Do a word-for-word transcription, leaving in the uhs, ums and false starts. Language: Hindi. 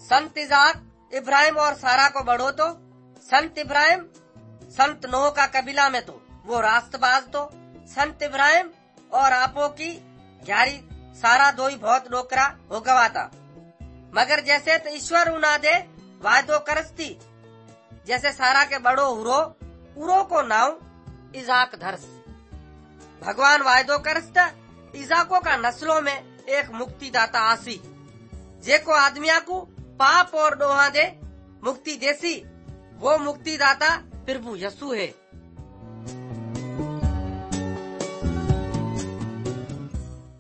संत इजाक इब्राहिम और सारा को बढ़ो तो संत इब्राहिम संत नोह का कबीला में तो वो रास्तबाज तो संत इब्राहिम और आपो की ग्यारी सारा दो ही बहुत डोकरा हो गवाता। मगर जैसे तो ईश्वर उना दे वायदो करस्ती, जैसे सारा के बड़ो हुरो उरो को नाव इजाक धरस। भगवान वायदो करस्ता इजाको का नस्लों में एक मुक्तिदाता आसी, जेको आदमिया को पाप और डोहा दे मुक्ति देसी। वो मुक्तिदाता प्रभु यसु है।